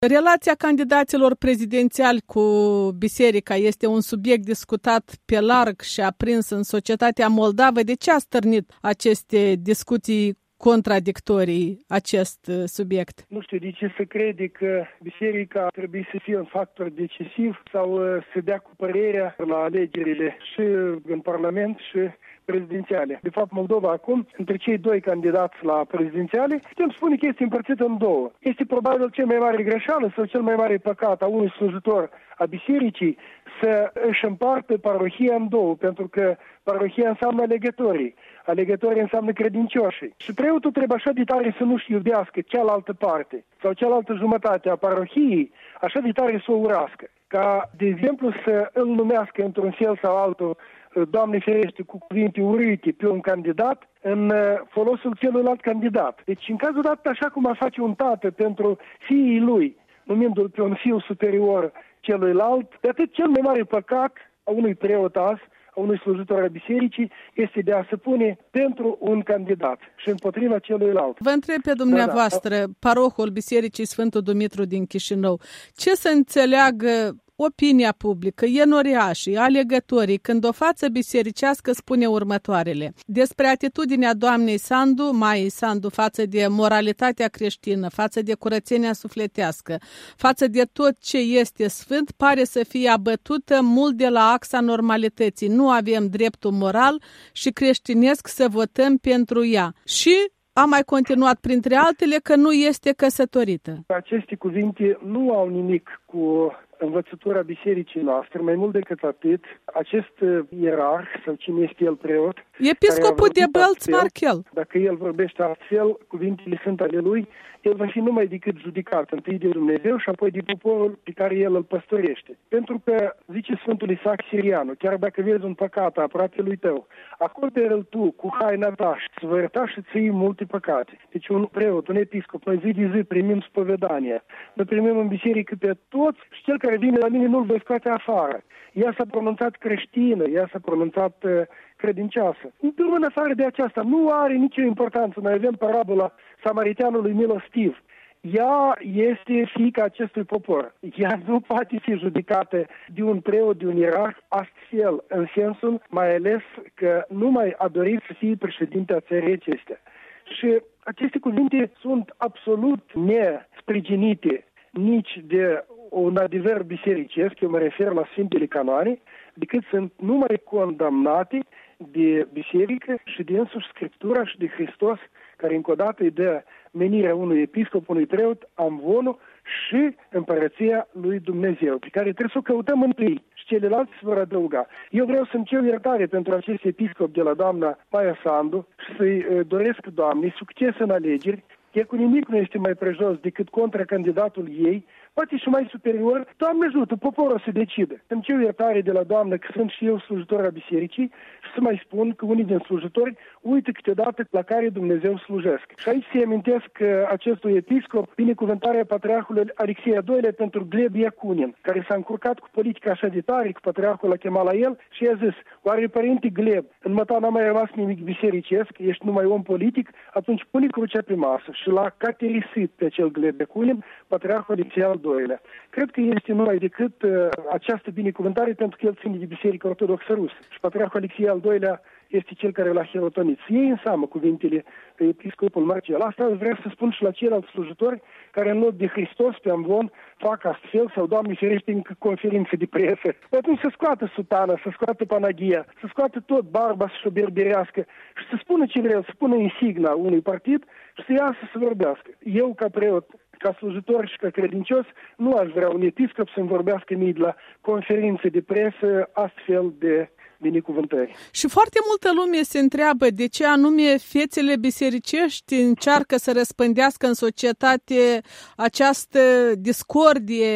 Relația candidaților prezidențiali cu biserica este un subiect discutat pe larg și aprins în societatea moldavă. De ce a stârnit aceste discuții contradictorii acest subiect? Nu știu de ce se crede că biserica trebuie să fie un factor decisiv sau să dea cu părerea la alegerile și în Parlament și prezidențiale. De fapt, Moldova acum, între cei doi candidați la prezidențiale, putem spune că este împărțită în două. Este probabil cel mai mare greșeală sau cel mai mare păcat a unui slujitor a bisericii să își împartă parohia în două, pentru că parohia înseamnă alegătorii. Alegătorii înseamnă credincioșii. Și preotul trebuie așa de tare să nu-și iubească cealaltă parte sau cealaltă jumătate a parohiei, așa de tare să o urască. Ca, de exemplu, să îl numească într-un fel sau altul, Doamne ferește, cu cuvinte urâte pe un candidat în folosul celuilalt candidat. Deci, în cazul dat, așa cum ar face un tată pentru fiii lui, numindu-l pe un fiu superior celuilalt, de atât cel mai mare păcat a unui preot azi, a unui slujitor al bisericii, este de a se pune pentru un candidat și împotriva celuilalt. Vă întreb pe dumneavoastră, parohul Bisericii Sfântul Dumitru din Chișinău, ce să înțeleagă opinia publică, enoriașii, alegătorii, când o față bisericească spune următoarele. Despre atitudinea doamnei Sandu, Maiei Sandu, față de moralitatea creștină, față de curățenia sufletească, față de tot ce este sfânt, pare să fie abătută mult de la axa normalității. Nu avem dreptul moral și creștinesc să votăm pentru ea. Și a mai continuat, printre altele, că nu este căsătorită. Aceste cuvinte nu au nimic cu învățătura bisericii noastre, mai mult decât atât, acest ierarh, sau cine este el preot, episcopul de Bălți-Marchel. Dacă el vorbește astfel, cuvintele sunt ale lui, el va fi numai decât judecat, întâi de Dumnezeu și apoi de poporul pe care el îl păstorește. Pentru că, zice Sfântul Isaac Sirianu, chiar dacă vezi un păcat aproape lui tău, acoperă-l tu cu haina ta și îți va ierta și ți multe păcate. Deci un preot, un episcop, noi zi de zi primim spovedania. Noi primim în biserică pe toți și cel care vine la mine nu-l voi scoate afară. Ea s-a pronunțat creștină, ea s-a pronunțat credincioasă. În afară de aceasta nu are nicio importanță. Noi avem parabola samariteanului milostiv. Ea este fiica acestui popor. Ea nu poate fi judecată de un preot, de un ierarh, astfel, în sensul, mai ales că nu mai a dorit să fie președinte a țării acestea. Și aceste cuvinte sunt absolut nesprijinite nici de un adevăr bisericesc, eu mă refer la Sfintele Canoane, decât sunt numai condamnate de biserică și de însuși Scriptura și de Hristos, care încă o dată îi dă menirea unui episcop, unui preot, amvonul și împărăția lui Dumnezeu, pe care trebuie să o căutăm întâi și ceilalți se vor adăuga. Eu vreau să-mi cer iertare pentru acest episcop de la doamna Maia Sandu și să-i doresc, Doamne, succes în alegeri. Ea cu nimic nu este mai prejos decât contra candidatul ei, poate și mai superior. Doamne ajută, poporul să decide. Îmi cer iertare de la doamnă că sunt și eu slujitor a bisericii și să mai spun că unii din slujitori uită câteodată la care Dumnezeu slujesc. Și aici se amintesc acestui episcop binecuvântarea patriarhului Alexei al II-lea pentru Gleb Iacunin, care s-a încurcat cu politica așa de tare, că patriarhul l-a chemat la el și i-a zis: oare părinte Gleb, în măta n-a mai rămas nimic bisericesc, ești numai om politic, atunci pune crucea pe masă. Și l-a caterisit pe acel Gleb Iacunin, patriarhul Alexei al II-lea. Cred că este numai decât această binecuvântare, pentru că el ține de Biserica Ortodoxă Rusă. Și patriarhul Alexei al II-lea este cel care l-a hirotonit. Să iei în seamă cuvintele episcopul Marcel. Asta vreau să spun și la ceilalți slujitori care în loc de Hristos pe amvon fac astfel sau, Doamne ferește, încă conferințe de presă. Atunci să scoată sutana, să scoată panaghia, să scoată tot barba și să berberească și să spună ce vrea, să pună insigna unui partid și să iasă să vorbească. Eu, ca preot, ca slujitor și ca credincios, nu aș vrea un episcop să-mi vorbească mie de la conferințe de presă astfel de binecuvântări. Și foarte multă lume se întreabă de ce anume fețele bisericești încearcă să răspândească în societate această discordie,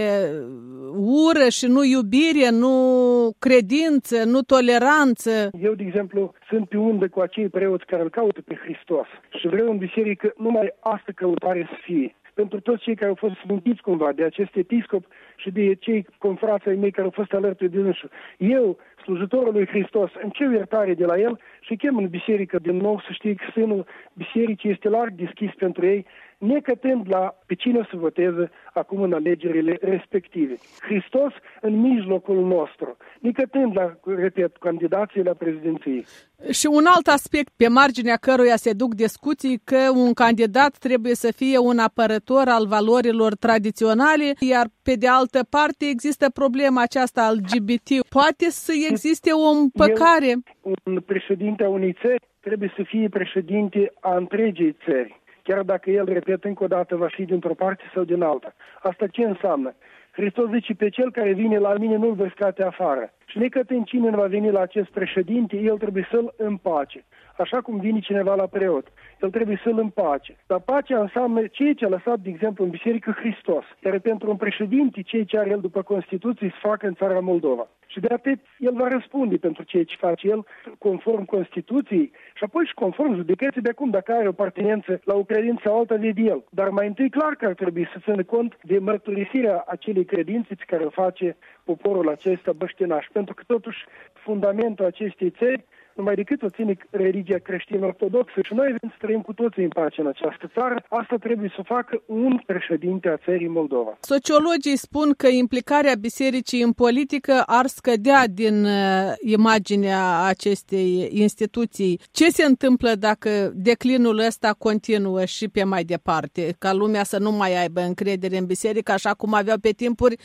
ură și nu iubire, nu credință, nu toleranță. Eu, de exemplu, sunt pe undă cu acei preoți care îl caută pe Hristos și vreau în biserică numai asta căutare să fie. Pentru toți cei care au fost sfințiți cumva de acest episcop și de cei confrații ai mei care au fost alături de înșu. Eu, slujitorul lui Hristos îmi cer iertare de la el și chem în biserică din nou, să știi că sânul bisericii este larg deschis pentru ei, necătând la pe cine să voteze acum în alegerile respective. Hristos în mijlocul nostru, necătând la, repet, candidații la prezidenție. Și un alt aspect pe marginea căruia se duc discuții, că un candidat trebuie să fie un apărător al valorilor tradiționale, iar pe de altă parte există problema aceasta al LGBT. Poate să existe o împăcare. Un președinte a unei țări trebuie să fie președinte a întregii țări, chiar dacă el, repet încă o dată, va fi dintr-o parte sau din alta. Asta ce înseamnă? Hristos zice, pe cel care vine la mine nu-l voi scoate afară. Și necătând cine va veni la acest președinte, el trebuie să-l împace. Așa cum vine cineva la preot, el trebuie să-l împace. Dar pacea înseamnă ceea ce a lăsat, de exemplu, în biserică Hristos. Iar pentru un președinte, ceea ce are el după Constituție să facă în țara Moldova. Și de atât el va răspunde pentru ceea ce face el conform Constituției și apoi și conform judecății de acum, dacă are o apartenență la o credință sau alta, vede el. Dar mai întâi clar că ar trebui să țină cont de mărturisirea acelei credințe pe care o face poporul acesta băștinaș. Pentru că totuși fundamentul acestei țări numai decât o ține religia creștin-ortodoxă și noi vrem să trăim cu toții în pace în această țară, asta trebuie să facă un președinte a țării Moldova. Sociologii spun că implicarea bisericii în politică ar scădea din imaginea acestei instituții. Ce se întâmplă dacă declinul ăsta continuă și pe mai departe, ca lumea să nu mai aibă încredere în biserică, așa cum aveau pe timpuri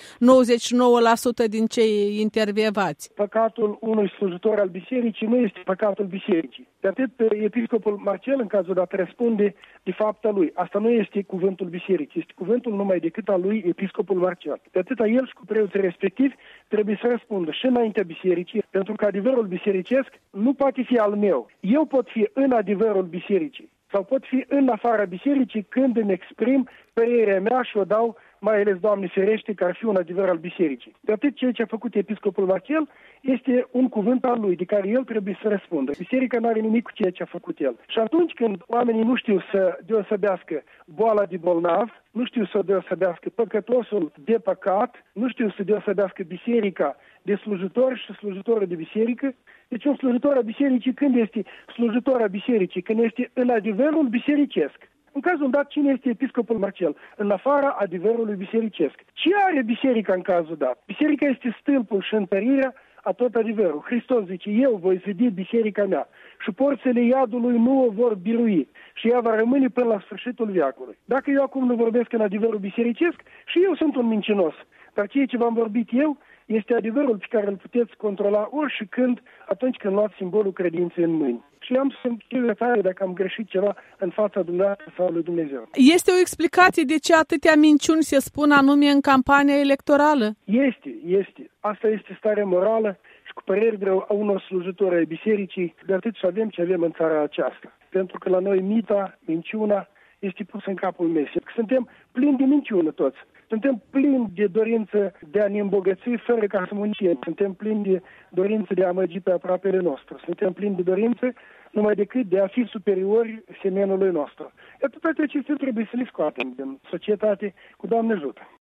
99% din cei intervievați? Păcatul unui slujitor al bisericii nu este păcatul bisericii. De atât episcopul Marcel în cazul dat răspunde de fapt a lui. Asta nu este cuvântul bisericii, este cuvântul numai decât al lui episcopul Marcel. De atât el și cu preoții respectivi trebuie să răspundă și înaintea bisericii, pentru că adevărul bisericesc nu poate fi al meu. Eu pot fi în adevărul bisericii sau pot fi în afara bisericii când îmi exprim părerea mea și o dau, mai ales, Doamne ferește, că ar fi un adevăr al bisericii. De atât ceea ce a făcut episcopul Marcel este un cuvânt al lui, de care el trebuie să răspundă. Biserica nu are nimic cu ceea ce a făcut el. Și atunci când oamenii nu știu să deosebească boala de bolnav, nu știu să deosebească păcătosul de păcat, nu știu să deosebească biserica de slujitor și slujitorul de biserică. Deci un slujitor a bisericii când este slujitor a bisericii? Când este în adevărul bisericesc. În cazul dat, cine este episcopul Marcel? În afara adevărului bisericesc. Ce are biserica în cazul dat? Biserica este stâlpul și întărirea a tot adevărul. Hristos zice, eu voi zidi biserica mea și porțile iadului nu o vor birui și ea va rămâne până la sfârșitul veacului. Dacă eu acum nu vorbesc în adevărul bisericesc, și eu sunt un mincinos. Dar ceea ce v-am vorbit eu este adevărul pe care îl puteți controla ori și când, atunci când luați simbolul credinței în mâini. Și am să știu iertare dacă am greșit ceva în fața dumneavoastră sau lui Dumnezeu. Este o explicație de ce atâtea minciuni se spun anume în campania electorală? Este. Asta este starea morală și cu păreri greu a unor slujitori ai bisericii, de atât și avem ce avem în țara aceasta. Pentru că la noi mita, minciuna, este pusă în capul mesei. Suntem plini de minciună toți. Suntem plini de dorință de a ne îmbogăți fără ca să muncim. Suntem plini de dorință de a amăgi pe aproapele nostru. Suntem plini de dorință numai decât de a fi superiori semenului nostru. Iar toate acestea trebuie să le scoatem din societate cu Doamne ajută.